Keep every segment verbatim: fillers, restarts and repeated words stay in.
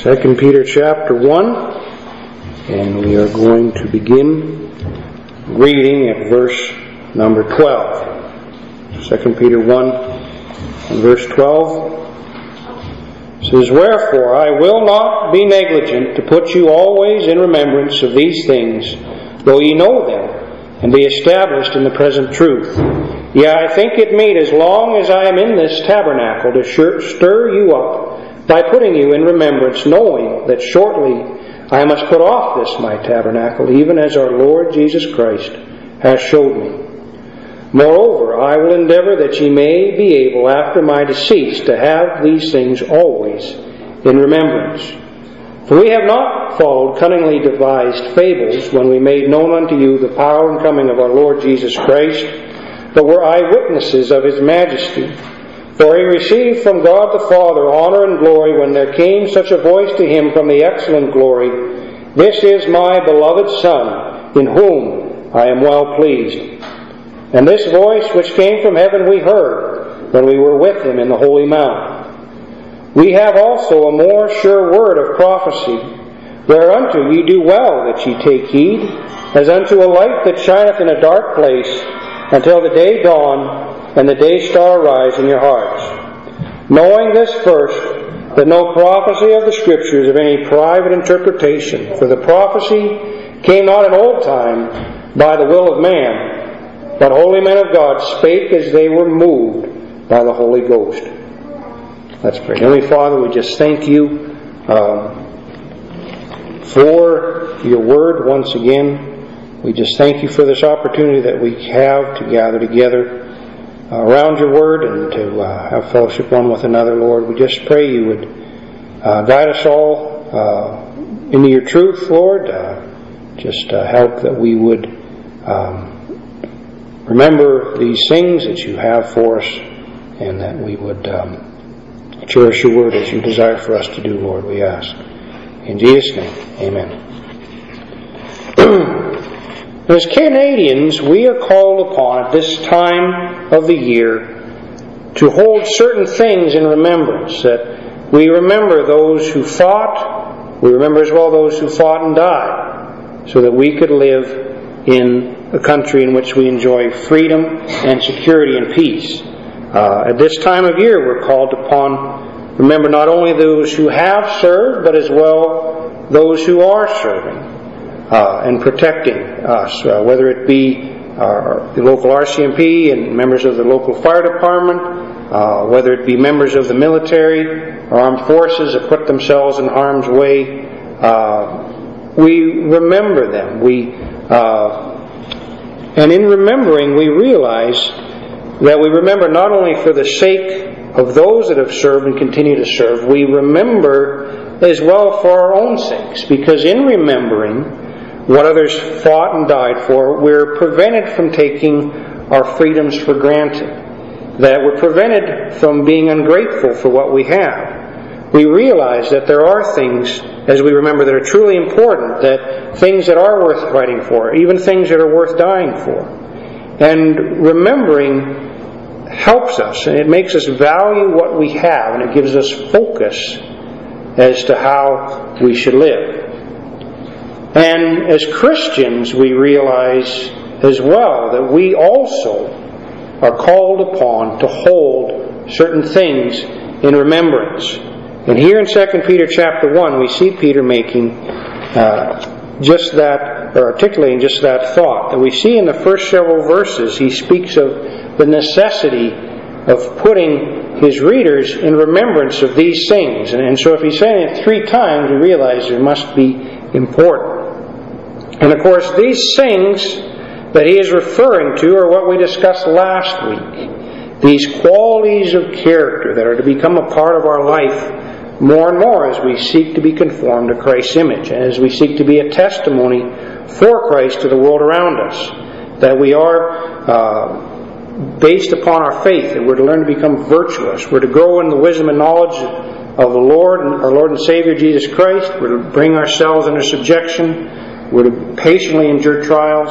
Second Peter chapter one, and we are going to begin reading at verse number twelve. Second Peter one and verse twelve says, "Wherefore I will not be negligent to put you always in remembrance of these things, though ye know them, and be established in the present truth. Yea, I think it meet, as long as I am in this tabernacle, to stir you up by putting you in remembrance, knowing that shortly I must put off this my tabernacle, even as our Lord Jesus Christ has showed me. Moreover, I will endeavor that ye may be able after my decease to have these things always in remembrance. For we have not followed cunningly devised fables when we made known unto you the power and coming of our Lord Jesus Christ, but were eyewitnesses of His majesty. For He received from God the Father honor and glory when there came such a voice to Him from the excellent glory, This is my beloved Son, in whom I am well pleased. And this voice which came from heaven we heard when we were with Him in the holy mount. We have also a more sure word of prophecy, whereunto ye do well that ye take heed, as unto a light that shineth in a dark place, until the day dawn and the day star arise in your hearts. Knowing this first, that no prophecy of the Scriptures of any private interpretation, for the prophecy came not in old time by the will of man, but holy men of God spake as they were moved by the Holy Ghost." Let's pray. Heavenly Father, we just thank you um, for your word once again. We just thank you for this opportunity that we have to gather together around your word and to uh, have fellowship one with another, Lord. We just pray you would uh, guide us all uh, into your truth, Lord. Uh, just uh, help that we would um, remember these things that you have for us, and that we would um, cherish your word as you desire for us to do, Lord, we ask. In Jesus' name, amen. As Canadians, we are called upon at this time of the year to hold certain things in remembrance. That we remember those who fought, we remember as well those who fought and died, so that we could live in a country in which we enjoy freedom and security and peace. Uh, at this time of year, we're called upon to remember not only those who have served, but as well those who are serving. Uh, and protecting us, uh, whether it be our, the local R C M P and members of the local fire department, uh, whether it be members of the military or armed forces that put themselves in harm's way. Uh, we remember them. We, uh, and in remembering, we realize that we remember not only for the sake of those that have served and continue to serve, we remember as well for our own sakes, because in remembering what others fought and died for, we're prevented from taking our freedoms for granted. That we're prevented from being ungrateful for what we have. We realize that there are things, as we remember, that are truly important, that things that are worth fighting for, even things that are worth dying for. And remembering helps us, and it makes us value what we have, and it gives us focus as to how we should live. And as Christians, we realize as well that we also are called upon to hold certain things in remembrance. And here in Second Peter chapter one, we see Peter making uh, just that, or articulating just that thought. That we see in the first several verses, he speaks of the necessity of putting his readers in remembrance of these things. And, and so if he's saying it three times, we realize it must be important. And of course, these things that he is referring to are what we discussed last week. These qualities of character that are to become a part of our life more and more as we seek to be conformed to Christ's image, and as we seek to be a testimony for Christ to the world around us. That we are uh, based upon our faith, that we're to learn to become virtuous. We're to grow in the wisdom and knowledge of the Lord, our Lord and Savior Jesus Christ. We're to bring ourselves under subjection. We're to patiently endure trials,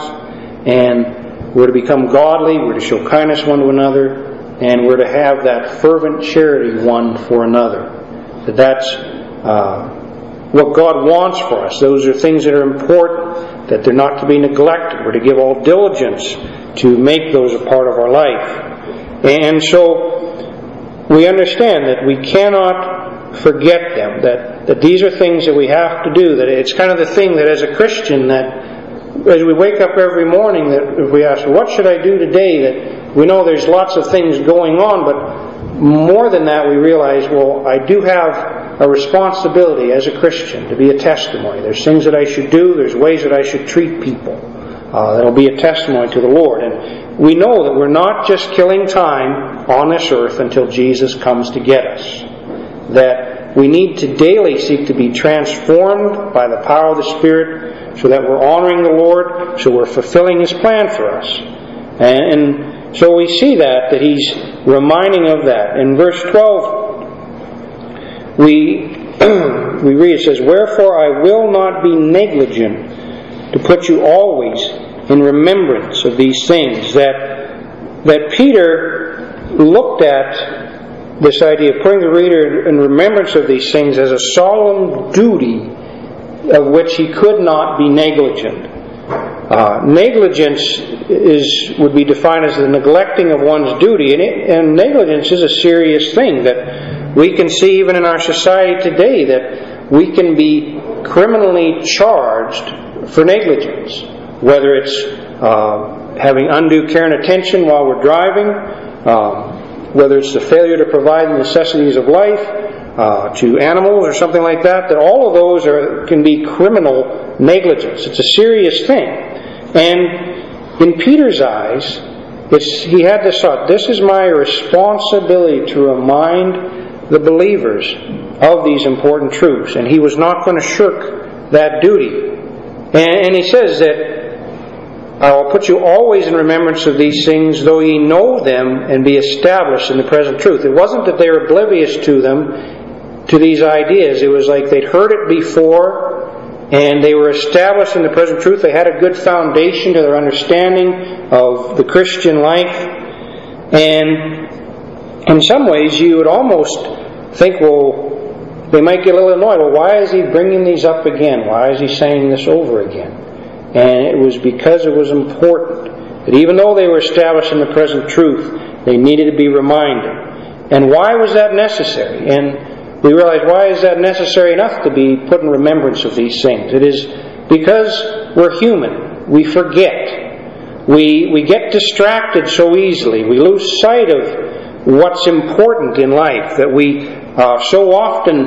and we're to become godly, we're to show kindness one to another, and we're to have that fervent charity one for another. That that's uh, what God wants for us. Those are things that are important, that they're not to be neglected. We're to give all diligence to make those a part of our life. And so we understand that we cannot forget them, that, that these are things that we have to do, that it's kind of the thing that as a Christian, that as we wake up every morning, that if we ask, what should I do today, that we know there's lots of things going on, but more than that we realize, well, I do have a responsibility as a Christian to be a testimony. There's things that I should do, there's ways that I should treat people uh, that'll be a testimony to the Lord. And we know that we're not just killing time on this earth until Jesus comes to get us. That we need to daily seek to be transformed by the power of the Spirit so that we're honoring the Lord, so we're fulfilling His plan for us. And, and so we see that, that He's reminding of that. In verse twelve, we, we read, it says, "Wherefore I will not be negligent to put you always in remembrance of these things." That, that Peter looked at this idea of putting the reader in remembrance of these things as a solemn duty of which he could not be negligent. Uh, negligence is would be defined as the neglecting of one's duty, and, it, and negligence is a serious thing that we can see even in our society today, that we can be criminally charged for negligence, whether it's uh, having undue care and attention while we're driving, um, whether it's the failure to provide the necessities of life uh, to animals or something like that, that all of those are can be criminal negligence. It's a serious thing. And in Peter's eyes, it's, he had this thought, this is my responsibility to remind the believers of these important truths. And he was not going to shirk that duty. And, and he says that, "I will put you always in remembrance of these things, though ye know them and be established in the present truth." It wasn't that they were oblivious to them, to these ideas. It was like they'd heard it before, and they were established in the present truth. They had a good foundation to their understanding of the Christian life. And in some ways you would almost think, well, they might get a little annoyed. Well, why is he bringing these up again? Why is he saying this over again? And it was because it was important that even though they were established in the present truth, they needed to be reminded. And why was that necessary? And we realize, why is that necessary enough to be put in remembrance of these things? It is because we're human. We forget. We, we get distracted so easily. We lose sight of what's important in life, that we uh, so often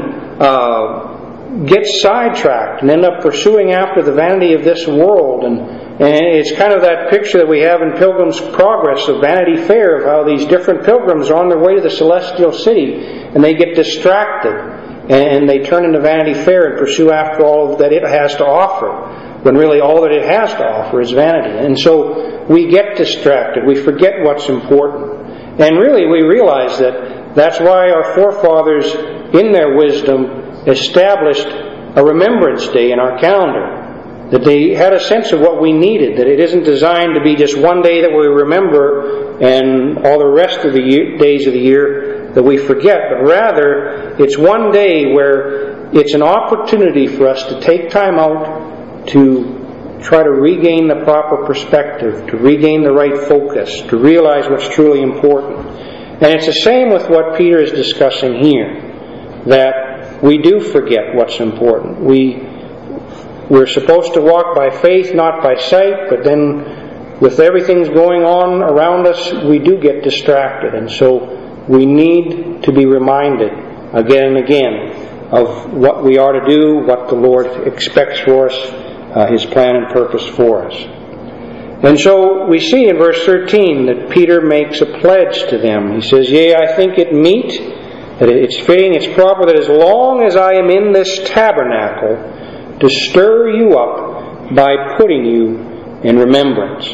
uh, get sidetracked and end up pursuing after the vanity of this world. And, and it's kind of that picture that we have in Pilgrim's Progress of Vanity Fair, of how these different pilgrims are on their way to the celestial city, and they get distracted, and they turn into Vanity Fair and pursue after all that it has to offer, when really all that it has to offer is vanity. And so we get distracted. We forget what's important. And really we realize that that's why our forefathers, in their wisdom, established a remembrance day in our calendar. That they had a sense of what we needed. That it isn't designed to be just one day that we remember and all the rest of the year, days of the year that we forget. But rather, it's one day where it's an opportunity for us to take time out to try to regain the proper perspective, to regain the right focus, to realize what's truly important. And it's the same with what Peter is discussing here, that we do forget what's important. We, we're supposed to walk by faith, not by sight, but then with everything's going on around us, we do get distracted. And so we need to be reminded again and again of what we are to do, what the Lord expects for us, Uh, His plan and purpose for us. And so we see in verse thirteen that Peter makes a pledge to them. He says, "Yea, I think it meet, that it's fitting, it's proper, that as long as I am in this tabernacle, to stir you up by putting you in remembrance."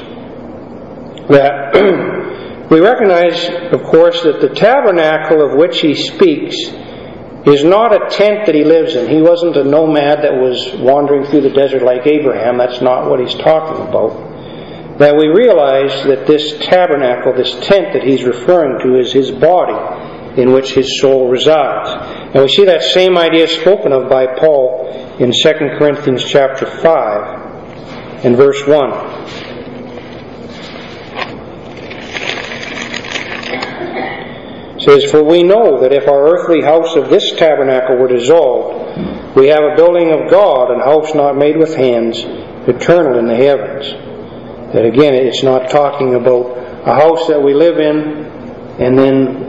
That we recognize, of course, that the tabernacle of which he speaks is not a tent that he lives in. He wasn't a nomad that was wandering through the desert like Abraham. That's not what he's talking about. That we realize that this tabernacle, this tent that he's referring to, is his body in which his soul resides. And we see that same idea spoken of by Paul in Second Corinthians chapter five and verse one. It says, "For we know that if our earthly house of this tabernacle were dissolved, we have a building of God, and a house not made with hands, eternal in the heavens." That again, it's not talking about a house that we live in, and then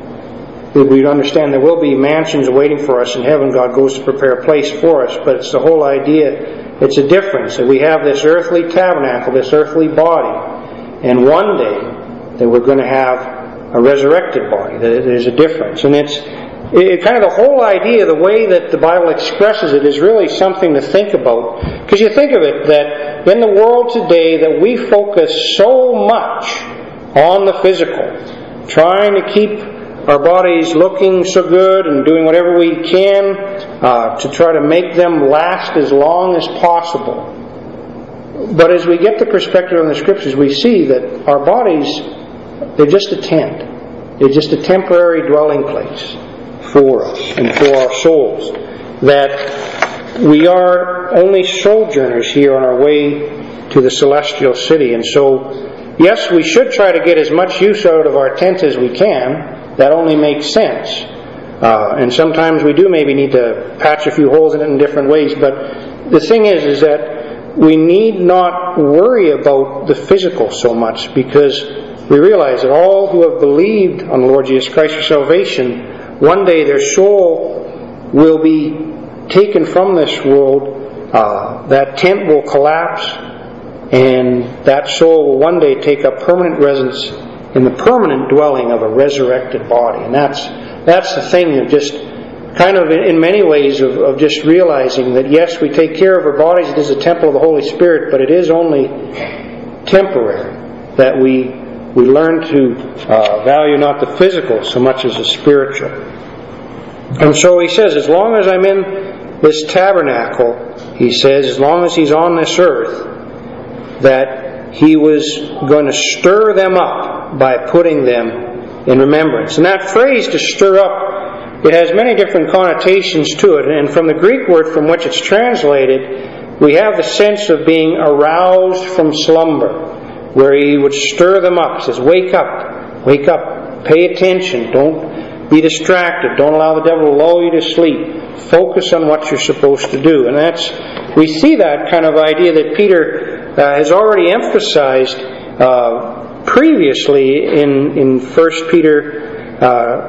we understand there will be mansions waiting for us in heaven. God goes to prepare a place for us, but it's the whole idea, it's a difference. That we have this earthly tabernacle, this earthly body, and one day that we're going to have a resurrected body. There's a difference. And it's it, kind of the whole idea, the way that the Bible expresses it, is really something to think about. Because you think of it, that in the world today, that we focus so much on the physical, trying to keep our bodies looking so good and doing whatever we can uh, to try to make them last as long as possible. But as we get the perspective on the Scriptures, we see that our bodies, they're just a tent. They're just a temporary dwelling place for us and for our souls. That we are only sojourners here on our way to the celestial city. And so, yes, we should try to get as much use out of our tent as we can. That only makes sense. Uh, and sometimes we do maybe need to patch a few holes in it in different ways. But the thing is, is that we need not worry about the physical so much, because we realize that all who have believed on the Lord Jesus Christ for salvation, one day their soul will be taken from this world. Uh, that tent will collapse, and that soul will one day take up permanent residence in the permanent dwelling of a resurrected body. And that's that's the thing of just kind of in many ways of, of just realizing that yes, we take care of our bodies, it is a temple of the Holy Spirit, but it is only temporary. That we we learn to uh, value not the physical so much as the spiritual. And so he says, as long as I'm in this tabernacle, he says, as long as he's on this earth, that he was going to stir them up by putting them in remembrance. And that phrase, to stir up, it has many different connotations to it. And from the Greek word from which it's translated, we have the sense of being aroused from slumber, where he would stir them up. He says, wake up, wake up, pay attention, don't be distracted, don't allow the devil to lull you to sleep. Focus on what you're supposed to do. And that's, we see that kind of idea that Peter uh, has already emphasized uh, previously in, in First Peter,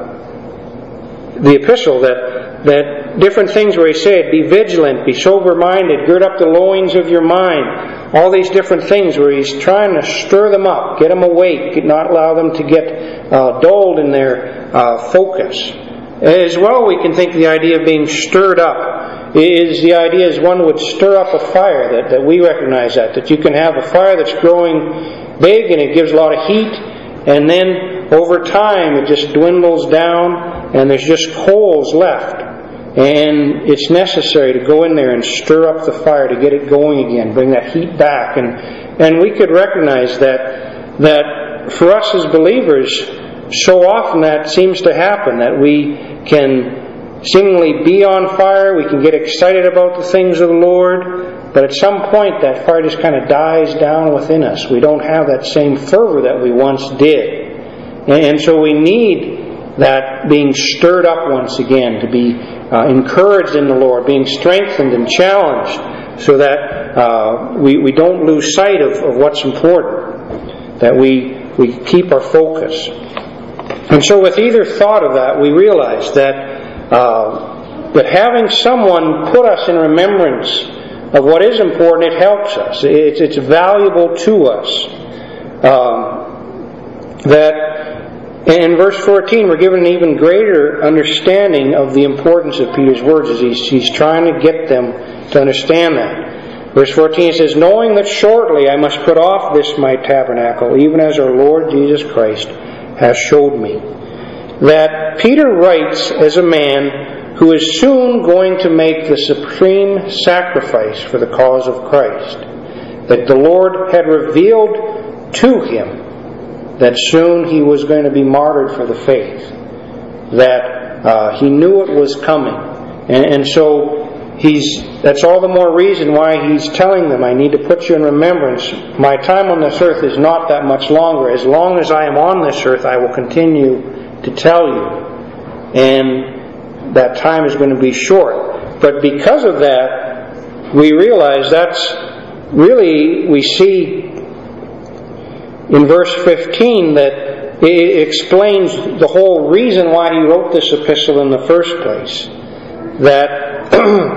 uh, the epistle, that, that different things where he said, be vigilant, be sober-minded, gird up the loins of your mind. All these different things where he's trying to stir them up, get them awake, not allow them to get uh, dulled in their uh, focus. As well, we can think the idea of being stirred up is the idea as one would stir up a fire, that, that we recognize that, that you can have a fire that's growing big and it gives a lot of heat, and then over time it just dwindles down and there's just coals left. And it's necessary to go in there and stir up the fire to get it going again, bring that heat back. And and we could recognize that that for us as believers, so often that seems to happen, that we can seemingly be on fire, we can get excited about the things of the Lord, but at some point that fire just kind of dies down within us. We don't have that same fervor that we once did. And, and so we need that being stirred up once again, to be uh, encouraged in the Lord, being strengthened and challenged, so that uh, we, we don't lose sight of, of what's important, that we, we keep our focus. And so with either thought of that, we realize that, uh, that having someone put us in remembrance of what is important, it helps us. It's, it's valuable to us. Um, that in verse fourteen, we're given an even greater understanding of the importance of Peter's words, as he's, he's trying to get them to understand that. Verse fourteen says, knowing that shortly I must put off this my tabernacle, even as our Lord Jesus Christ has showed me. That Peter writes as a man who is soon going to make the supreme sacrifice for the cause of Christ. That the Lord had revealed to him that soon he was going to be martyred for the faith. That uh, he knew it was coming. And, and so he's that's all the more reason why he's telling them, I need to put you in remembrance. My time on this earth is not that much longer. As long as I am on this earth, I will continue to tell you. And that time is going to be short. But because of that, we realize that's really, we see in verse fifteen that it explains the whole reason why he wrote this epistle in the first place. That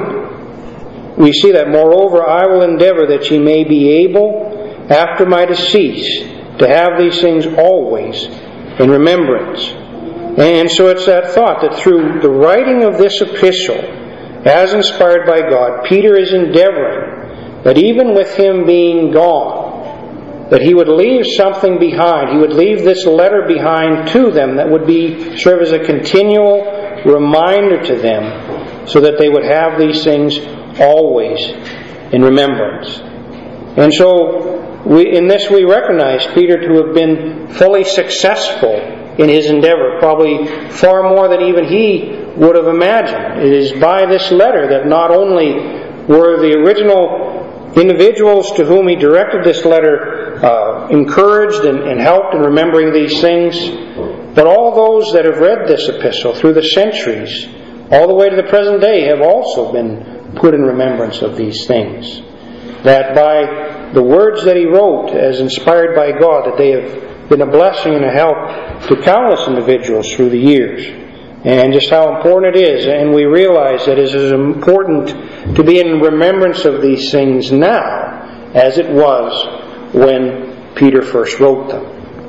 we see that, moreover, I will endeavor that ye may be able, after my decease, to have these things always in remembrance. And so it's that thought that through the writing of this epistle, as inspired by God, Peter is endeavoring that even with him being gone, that he would leave something behind. He would leave this letter behind to them that would be serve as a continual reminder to them, so that they would have these things always in remembrance. And so we, in this we recognize Peter to have been fully successful in his endeavor, probably far more than even he would have imagined. It is by this letter that not only were the original individuals to whom he directed this letter uh, encouraged and, and helped in remembering these things, but all those that have read this epistle through the centuries, all the way to the present day, have also been put in remembrance of these things. That by the words that he wrote, as inspired by God, that they have been a blessing and a help to countless individuals through the years. And just how important it is. And we realize that it is important to be in remembrance of these things now, as it was when Peter first wrote them.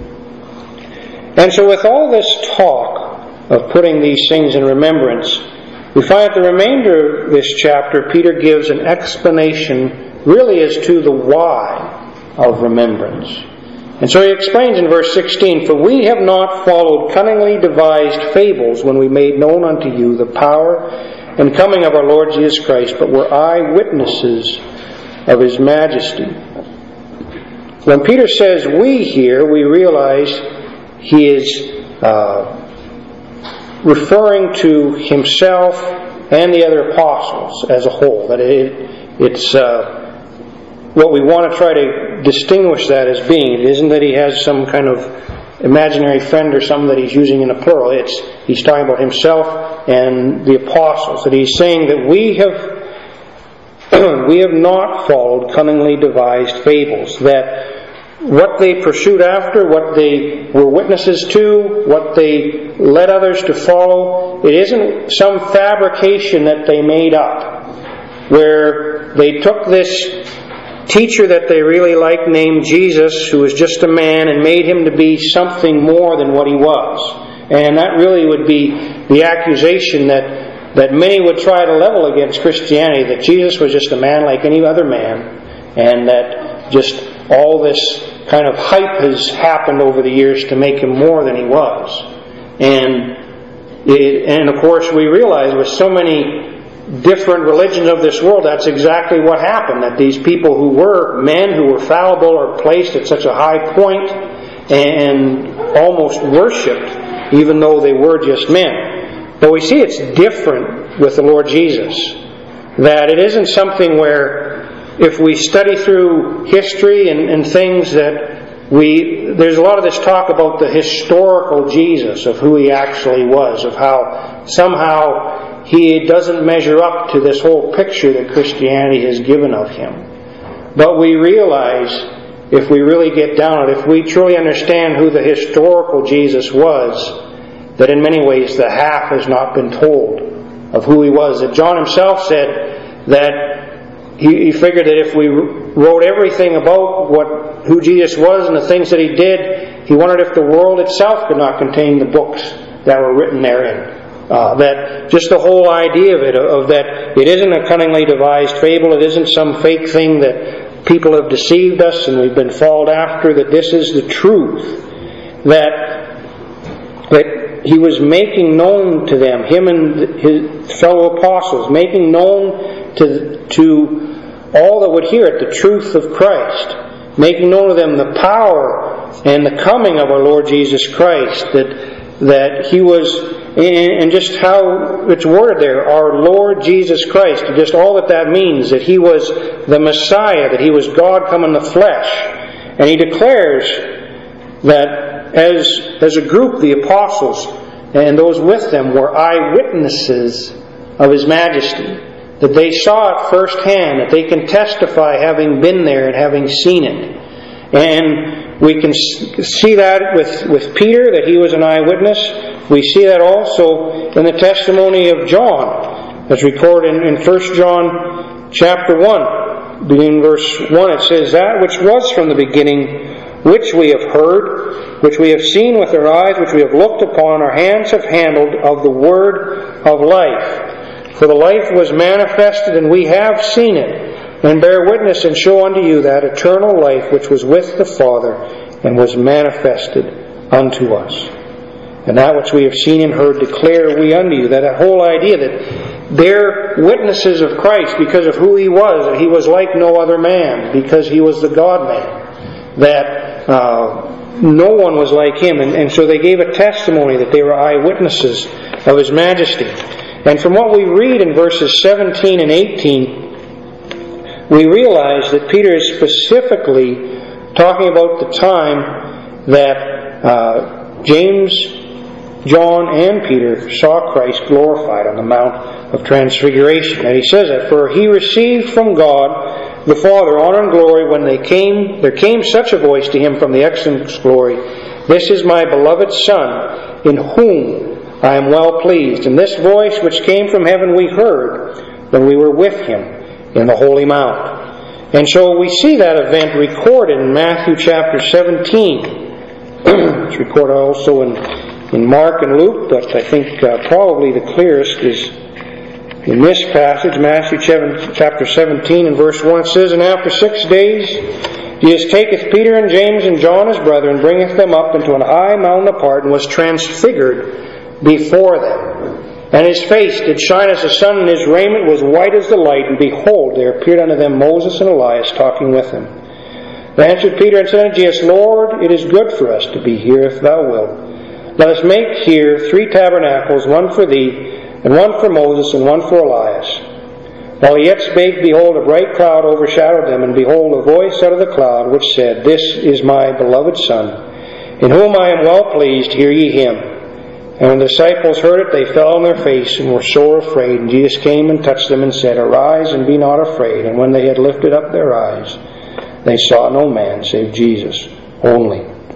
And so with all this talk of putting these things in remembrance, we find that the remainder of this chapter, Peter gives an explanation really as to the why of remembrance. And so he explains in verse sixteen, For we have not followed cunningly devised fables when we made known unto you the power and coming of our Lord Jesus Christ, but were eyewitnesses of His majesty. When Peter says we here, we realize he is uh, referring to himself and the other apostles as a whole. That it, it's uh, what we want to try to distinguish that as being. It isn't that he has some kind of imaginary friend or something that he's using in a plural. It's he's talking about himself and the apostles. That he's saying that we have we have not followed cunningly devised fables. That what they pursued after, what they were witnesses to, what they led others to follow, it isn't some fabrication that they made up, where they took this teacher that they really liked named Jesus, who was just a man, and made him to be something more than what he was. And that really would be the accusation that, that many would try to level against Christianity, that Jesus was just a man like any other man, and that just all this kind of hype has happened over the years to make him more than he was. And it, and of course we realize with so many different religions of this world, that's exactly what happened. That these people who were men, who were fallible, are placed at such a high point and almost worshipped, even though they were just men. But we see it's different with the Lord Jesus. That it isn't something where if we study through history and, and things that we, there's a lot of this talk about the historical Jesus, of who he actually was, of how somehow he doesn't measure up to this whole picture that Christianity has given of him. But we realize, if we really get down it, if we truly understand who the historical Jesus was, that in many ways the half has not been told of who he was. That John himself said that he, he figured that if we wrote everything about what who Jesus was and the things that he did, he wondered if the world itself could not contain the books that were written therein. Uh, that just the whole idea of it, of that it isn't a cunningly devised fable, it isn't some fake thing that people have deceived us and we've been followed after, that this is the truth. That, that he was making known to them, him and his fellow apostles, making known to, to all that would hear it, the truth of Christ, making known to them the power and the coming of our Lord Jesus Christ, that that He was, and just how it's worded there, our Lord Jesus Christ, just all that that means, that He was the Messiah, that He was God come in the flesh. And He declares that as, as a group, the apostles and those with them were eyewitnesses of His majesty, that they saw it firsthand, that they can testify having been there and having seen it. And we can see that with, with Peter, that he was an eyewitness. We see that also in the testimony of John, as recorded in, in First John chapter one. Beginning in verse one, it says, "That which was from the beginning, which we have heard, which we have seen with our eyes, which we have looked upon, our hands have handled of the word of life. For the life was manifested, and we have seen it, and bear witness and show unto you that eternal life which was with the Father, and was manifested unto us. And that which we have seen and heard declare we unto you." That, that whole idea that they're witnesses of Christ because of who He was, that He was like no other man, because He was the God-man, that uh, no one was like Him. And, and so they gave a testimony that they were eyewitnesses of His majesty. And from what we read in verses seventeen and eighteen, we realize that Peter is specifically talking about the time that uh, James, John, and Peter saw Christ glorified on the Mount of Transfiguration. And he says that, "For He received from God the Father honor and glory when they came, there came such a voice to Him from the excellent glory, This is my beloved Son, in whom I am well pleased." And this voice which came from heaven we heard when we were with Him in the Holy Mount. And so we see that event recorded in Matthew chapter seventeen. It's recorded also in, in Mark and Luke, but I think uh, probably the clearest is in this passage, Matthew chapter seventeen and verse one. It says, "And after six days Jesus taketh Peter and James and John his brother, and bringeth them up into an high mountain apart, and was transfigured before them. And His face did shine as the sun, and His raiment was white as the light. And behold, there appeared unto them Moses and Elias talking with Him. Then answered Peter and said unto Jesus, Lord, it is good for us to be here, if Thou wilt. Let us make here three tabernacles, one for Thee, and one for Moses, and one for Elias. While he yet spake, behold, a bright cloud overshadowed them, and behold, a voice out of the cloud, which said, This is my beloved Son, in whom I am well pleased, hear ye Him. And when the disciples heard it, they fell on their face, and were sore afraid. And Jesus came and touched them, and said, Arise, and be not afraid. And when they had lifted up their eyes, they saw no man save Jesus only.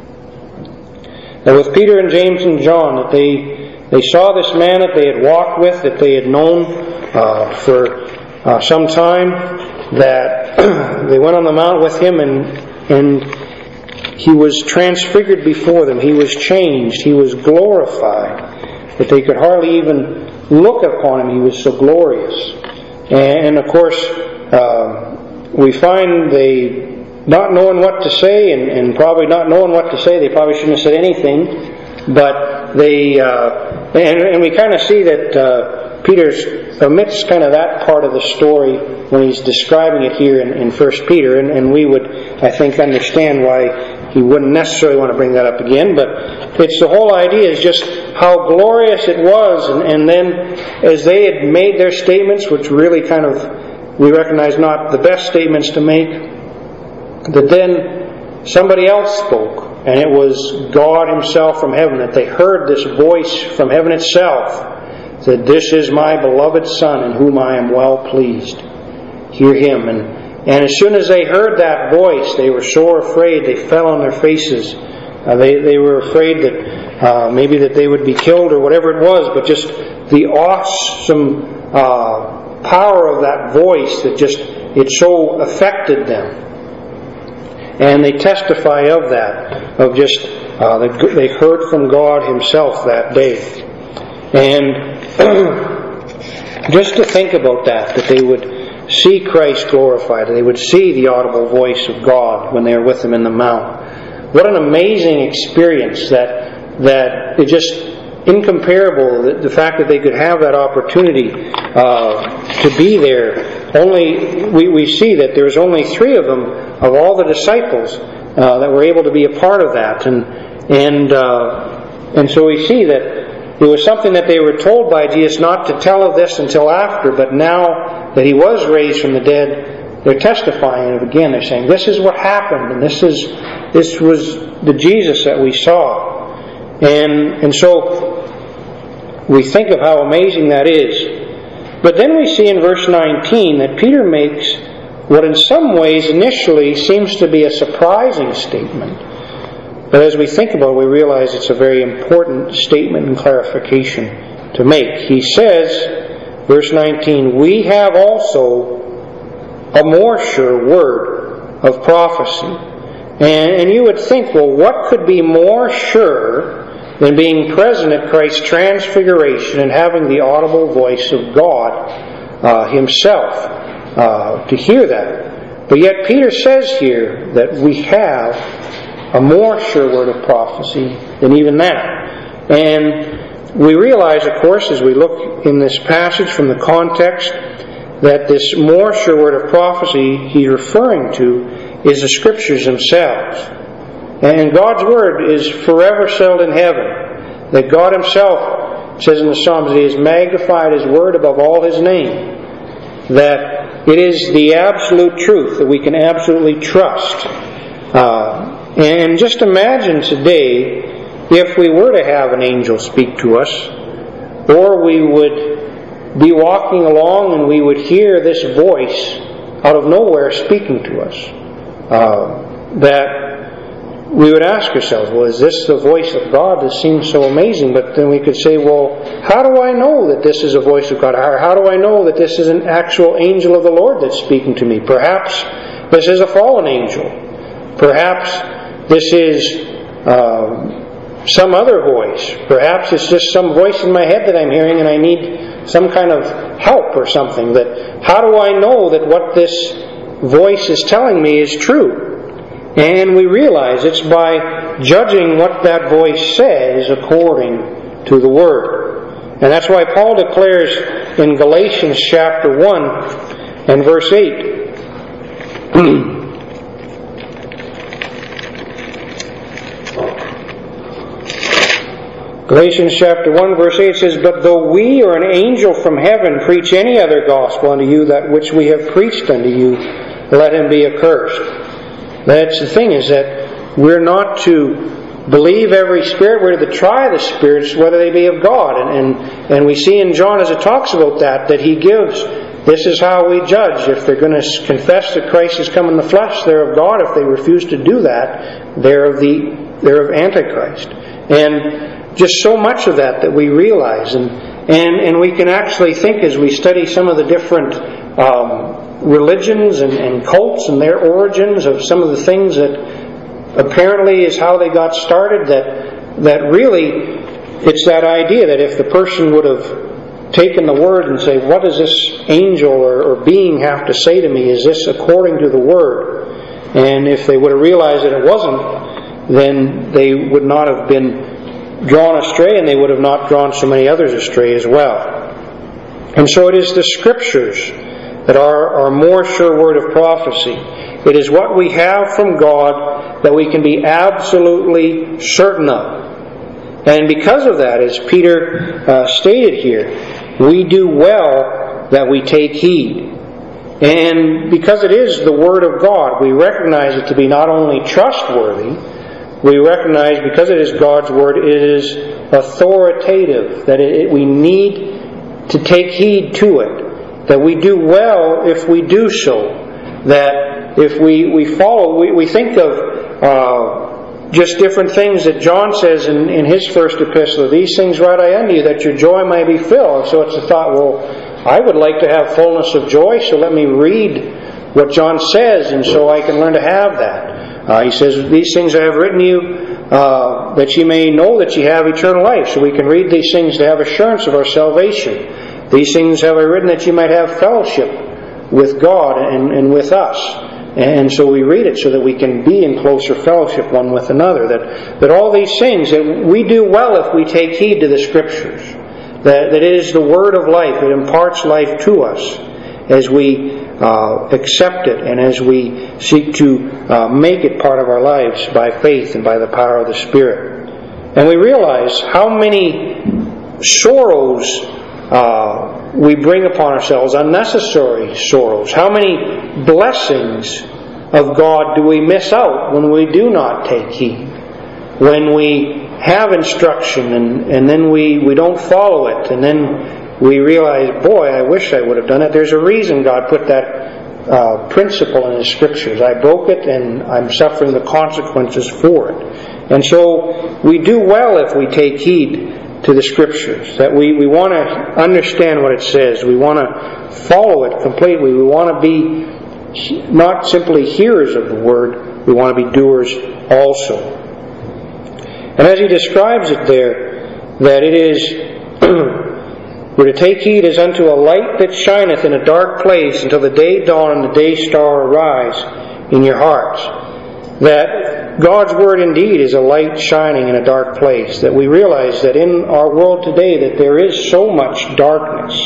Now with Peter and James and John, that they they saw this man that they had walked with, that they had known uh, for uh, some time, that they went on the mount with him, and and he was transfigured before them. He was changed. He was glorified, that they could hardly even look upon Him. He was so glorious. And of course, uh, we find they not knowing what to say, and, and probably not knowing what to say, they probably shouldn't have said anything. But they, uh, and, and we kind of see that uh, Peter's omits kind of that part of the story when he's describing it here in, in First Peter, and, and we would, I think, understand why he wouldn't necessarily want to bring that up again. But it's the whole idea is just how glorious it was, and, and then as they had made their statements, which really kind of we recognize not the best statements to make, that then somebody else spoke, and it was God Himself from heaven, that they heard this voice from heaven itself, that this is my beloved Son, in whom I am well pleased. Hear Him. And And as soon as they heard that voice, they were sore afraid. They fell on their faces. Uh, they they were afraid that uh, maybe that they would be killed or whatever it was. But just the awesome uh, power of that voice, that just it so affected them. And they testify of that, of just uh, they heard from God Himself that day. And just to think about that, that they would see Christ glorified, they would see the audible voice of God when they were with Him in the mount. What an amazing experience, that that it just incomparable, the, the fact that they could have that opportunity uh, to be there. Only we, we see that there's only three of them of all the disciples uh, that were able to be a part of that, and and uh, and so we see that it was something that they were told by Jesus not to tell of this until after, but now that He was raised from the dead, they're testifying of it again. They're saying, this is what happened, and this is this was the Jesus that we saw. And and so we think of how amazing that is. But then we see in verse nineteen that Peter makes what in some ways initially seems to be a surprising statement. But as we think about it, we realize it's a very important statement and clarification to make. He says, verse nineteen, we have also a more sure word of prophecy. And, and you would think, well, what could be more sure than being present at Christ's transfiguration and having the audible voice of God uh, Himself uh, to hear that? But yet Peter says here that we have a more sure word of prophecy than even that. And we realize, of course, as we look in this passage from the context, that this more sure word of prophecy he's referring to is the Scriptures themselves. And God's Word is forever settled in heaven. That God Himself, says in the Psalms, that He has magnified His Word above all His name. That it is the absolute truth that we can absolutely trust. Uh, and just imagine today if we were to have an angel speak to us, or we would be walking along and we would hear this voice out of nowhere speaking to us. Uh, that we would ask ourselves, well, is this the voice of God? This seems so amazing. But then we could say, well, how do I know that this is a voice of God? How, how do I know that this is an actual angel of the Lord that's speaking to me? Perhaps this is a fallen angel. Perhaps this is uh, some other voice. Perhaps it's just some voice in my head that I'm hearing and I need some kind of help or something. That how do I know that what this voice is telling me is true? And we realize it's by judging what that voice says according to the Word. And that's why Paul declares in Galatians chapter one and verse eight, Galatians chapter one verse eight says, but though we or an angel from heaven preach any other gospel unto you, that which we have preached unto you, let him be accursed. That's the thing, is that we're not to believe every spirit. We're to try the spirits, whether they be of God. And, and and we see in John, as it talks about that, that he gives, this is how we judge. If they're going to confess that Christ has come in the flesh, they're of God. If they refuse to do that, they're of the they're of Antichrist. And just so much of that that we realize. And and, and we can actually think, as we study some of the different um, religions and, and cults and their origins, of some of the things that apparently is how they got started, that that really it's that idea that if the person would have taken the Word and say, what does this angel or, or being have to say to me? Is this according to the Word? And if they would have realized that it wasn't, then they would not have been drawn astray, and they would have not drawn so many others astray as well. And so it is the Scriptures that are our more sure word of prophecy. It is what we have from God that we can be absolutely certain of. And because of that, as Peter uh, stated here, we do well that we take heed. And because it is the Word of God, we recognize it to be not only trustworthy, we recognize because it is God's Word, it is authoritative, that it, we need to take heed to it. That we do well if we do so. That if we, we follow, we, we think of uh, just different things that John says in, in his first epistle. These things write I unto you, that your joy may be filled. So it's the thought, well, I would like to have fullness of joy, so let me read what John says, and so I can learn to have that. Uh, he says, these things I have written to you, uh, that you may know that you have eternal life. So we can read these things to have assurance of our salvation. These things have I written that you might have fellowship with God and, and with us. And so we read it so that we can be in closer fellowship one with another. That, that all these things, that we do well if we take heed to the Scriptures. That, that it is the Word of life. It imparts life to us as we uh, accept it and as we seek to uh, make it part of our lives by faith and by the power of the Spirit. And we realize how many sorrows uh, we bring upon ourselves, unnecessary sorrows. How many blessings of God do we miss out when we do not take heed? When we have instruction and, and then we, we don't follow it, and then we realize, boy, I wish I would have done it. There's a reason God put that uh, principle in His Scriptures. I broke it and I'm suffering the consequences for it. And so we do well if we take heed to the Scriptures. That we, we want to understand what it says. We want to follow it completely. We want to be not simply hearers of the Word, we want to be doers also. And as he describes it there, that it is, we're to take heed as unto a light that shineth in a dark place until the day dawn and the day star arise in your hearts. That God's Word indeed is a light shining in a dark place. That we realize that in our world today that there is so much darkness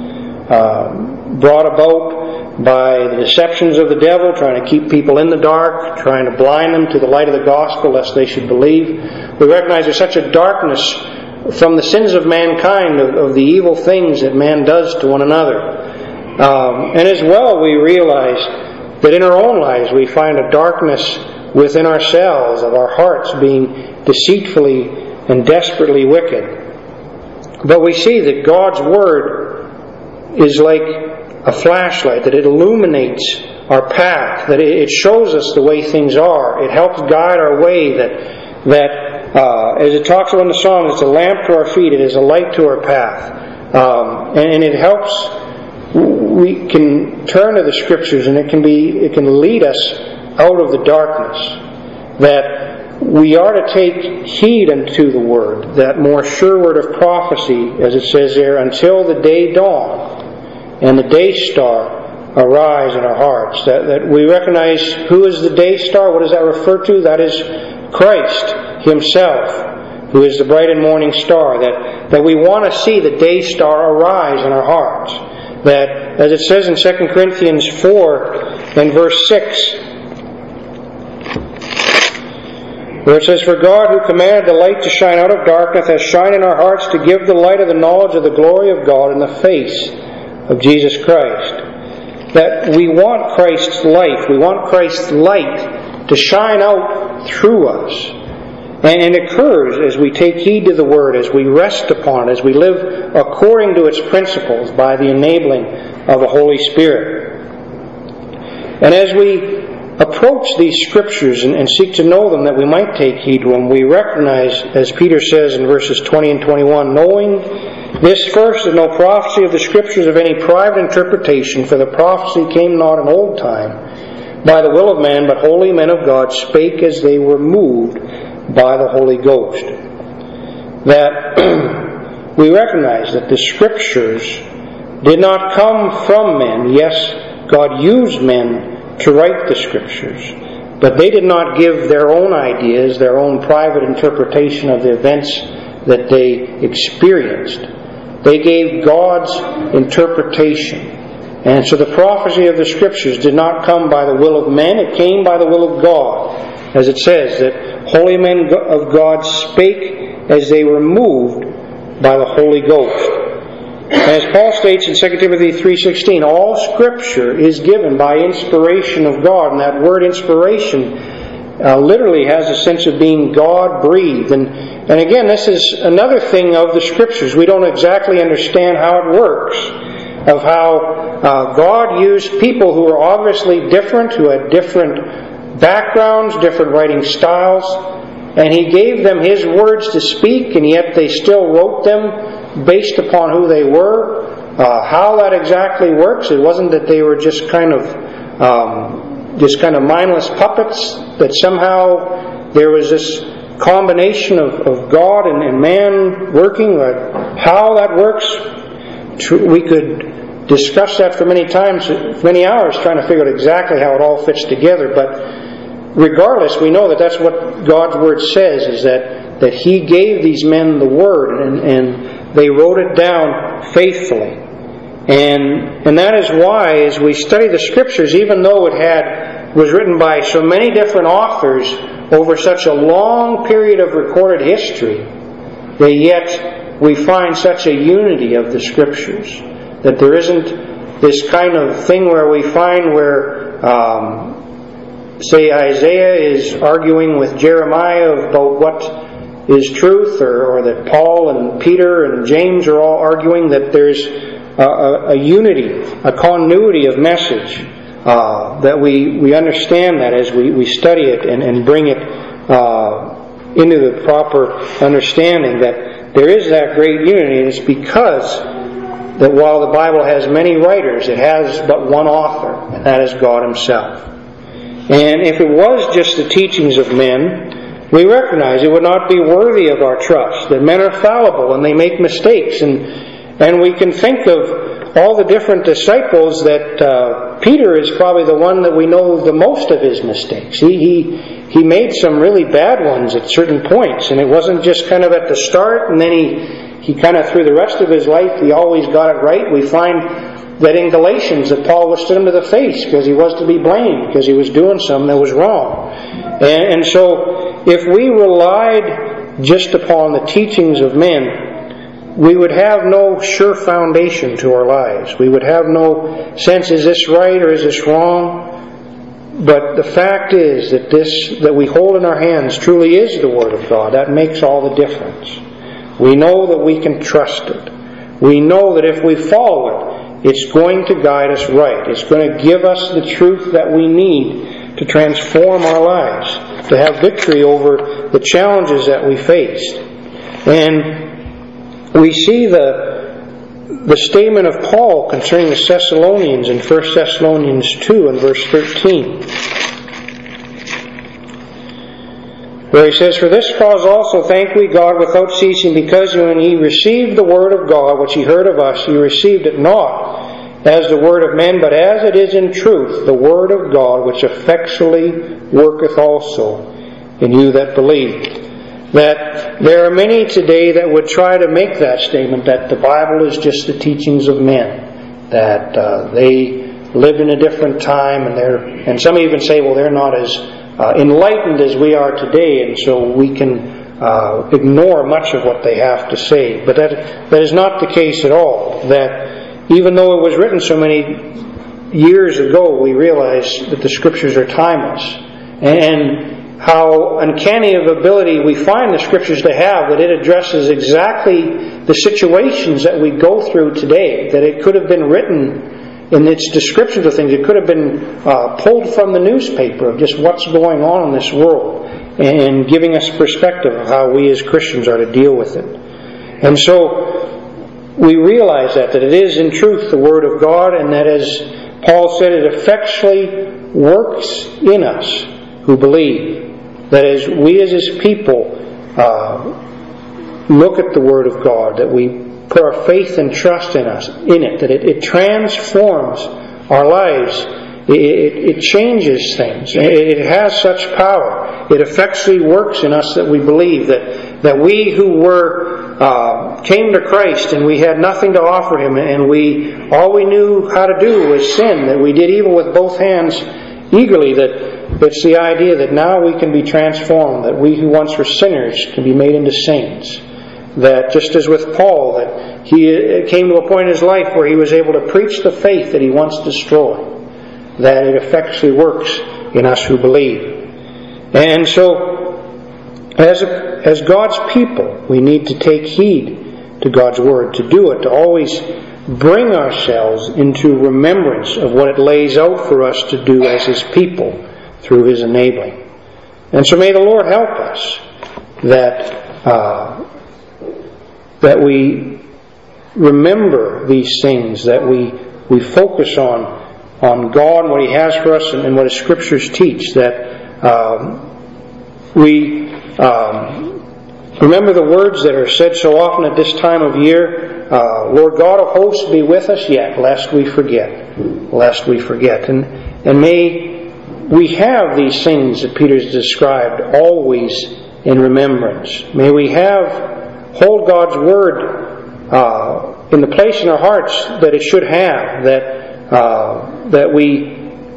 uh, brought about by the deceptions of the devil, trying to keep people in the dark, trying to blind them to the light of the gospel lest they should believe. We recognize there's such a darkness from the sins of mankind, of, of the evil things that man does to one another. Um, and as well we realize that in our own lives we find a darkness within ourselves, of our hearts being deceitfully and desperately wicked. But we see that God's Word is like a flashlight, that it illuminates our path, that it shows us the way things are. It helps guide our way, that, that uh, as it talks about in the song, it's a lamp to our feet, it is a light to our path. Um, and, and it helps, we can turn to the Scriptures and it can be, it can lead us out of the darkness. That we are to take heed unto the Word, that more sure word of prophecy, as it says there, until the day dawn and the day star arise in our hearts. That, that we recognize who is the day star. What does that refer to? That is Christ Himself, who is the bright and morning star. That, that we want to see the day star arise in our hearts. That, as it says in Second Corinthians four and verse six, where it says, For God, who commanded the light to shine out of darkness, has shined in our hearts to give the light of the knowledge of the glory of God in the face of Jesus Christ. That we want Christ's life, we want Christ's light to shine out through us. And it occurs as we take heed to the Word, as we rest upon it, as we live according to its principles by the enabling of the Holy Spirit. And as we approach these Scriptures and, and seek to know them, that we might take heed to them, we recognize, as Peter says in verses twenty and twenty-one, knowing this first, is no prophecy of the Scriptures of any private interpretation, for the prophecy came not in old time by the will of man, but holy men of God spake as they were moved by the Holy Ghost. That we recognize that the Scriptures did not come from men. Yes, God used men to write the Scriptures, but they did not give their own ideas, their own private interpretation of the events that they experienced. They gave God's interpretation. And so the prophecy of the Scriptures did not come by the will of men, it came by the will of God. As it says, that holy men of God spake as they were moved by the Holy Ghost. And as Paul states in Second Timothy three sixteen, all Scripture is given by inspiration of God. And that word inspiration Uh, literally has a sense of being God-breathed. And, and again, this is another thing of the Scriptures. We don't exactly understand how it works, of how uh, God used people who were obviously different, who had different backgrounds, different writing styles, and He gave them His words to speak, and yet they still wrote them based upon who they were. Uh, how that exactly works, it wasn't that they were just kind of um, just kind of mindless puppets, that somehow there was this combination of, of God and, and man working. How that works, we could discuss that for many times, many hours, trying to figure out exactly how it all fits together. But regardless, we know that that's what God's Word says, is that, that He gave these men the Word, and, and they wrote it down faithfully. And and that is why, as we study the Scriptures, even though it had was written by so many different authors over such a long period of recorded history, that yet we find such a unity of the Scriptures, that there isn't this kind of thing where we find where, um, say, Isaiah is arguing with Jeremiah about what is truth, or, or that Paul and Peter and James are all arguing, that there's a, a, a unity, a continuity of message, uh, that we, we understand that as we, we study it and, and bring it uh, into the proper understanding, that there is that great unity, and it's because that while the Bible has many writers, it has but one author, and that is God Himself. And if it was just the teachings of men, we recognize it would not be worthy of our trust, that men are fallible and they make mistakes. And and we can think of all the different disciples that uh, Peter is probably the one that we know the most of his mistakes. He, he, he made some really bad ones at certain points, and it wasn't just kind of at the start and then he, he kind of through the rest of his life he always got it right. We find that in Galatians that Paul was stood him to the face because he was to be blamed, because he was doing something that was wrong. And, and so if we relied just upon the teachings of men, we would have no sure foundation to our lives. We would have no sense, is this right or is this wrong? But the fact is that this that we hold in our hands truly is the Word of God. That makes all the difference. We know that we can trust it. We know that if we follow it, it's going to guide us right. It's going to give us the truth that we need to transform our lives, to have victory over the challenges that we face. And we see the, the statement of Paul concerning the Thessalonians in First Thessalonians two and verse thirteen, where he says, "For this cause also thank we God without ceasing, because when ye received the word of God, which ye heard of us, ye received it not as the word of men, but as it is in truth, the word of God, which effectually worketh also in you that believe." That there are many today that would try to make that statement, that the Bible is just the teachings of men, that uh, they live in a different time, and they're, and some even say, well, they're not as uh, enlightened as we are today, and so we can uh, ignore much of what they have to say. But that that is not the case at all. That even though it was written so many years ago, we realize that the Scriptures are timeless. And how uncanny of ability we find the Scriptures to have, that it addresses exactly the situations that we go through today, that it could have been written in its descriptions of things. It could have been uh, pulled from the newspaper of just what's going on in this world, and giving us perspective of how we as Christians are to deal with it. And so we realize that, that it is in truth the Word of God, and that, as Paul said, it effectually works in us who believe. That as we as His people uh, look at the Word of God, that we put our faith and trust in us, in it, that it, it transforms our lives. It, it, it changes things. It, it has such power. It effectually works in us that we believe. That, that we who were uh, came to Christ and we had nothing to offer Him, and we all we knew how to do was sin, that we did evil with both hands eagerly, that it's the idea that now we can be transformed, that we who once were sinners can be made into saints. That just as with Paul, that he came to a point in his life where he was able to preach the faith that he once destroyed, that it effectually works in us who believe. And so, as, as God's people, we need to take heed to God's Word, to do it, to always bring ourselves into remembrance of what it lays out for us to do as His people through His enabling. And so may the Lord help us that uh, that we remember these things, that we we focus on on God and what He has for us, and, and what His Scriptures teach, that um, we um, remember the words that are said so often at this time of year, uh, Lord God of hosts, be with us yet, lest we forget, lest we forget. And, and may we have these things that Peter's described always in remembrance. May we have, hold God's Word uh, in the place in our hearts that it should have, that uh, that we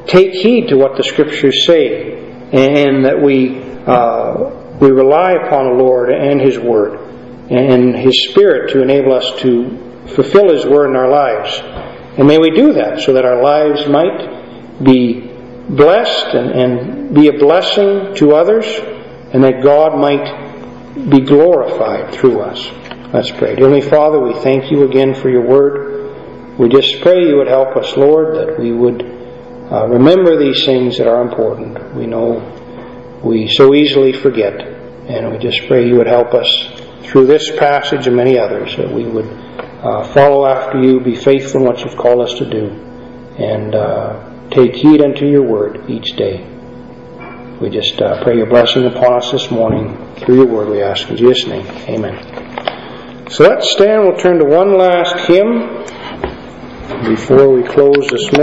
take heed to what the Scriptures say, and that we uh, we rely upon the Lord and His Word and His Spirit to enable us to fulfill His Word in our lives. And may we do that so that our lives might be blessed and, and be a blessing to others, and that God might be glorified through us. Let's pray. Heavenly Father, we thank You again for Your Word. We just pray You would help us, Lord, that we would uh, remember these things that are important. We know we so easily forget, and we just pray You would help us through this passage and many others, that we would uh, follow after You, be faithful in what You've called us to do, and uh, take heed unto Your Word each day. We just uh, pray Your blessing upon us this morning through Your Word, we ask in Jesus' name. Amen. So let's stand. We'll turn to one last hymn before we close this morning.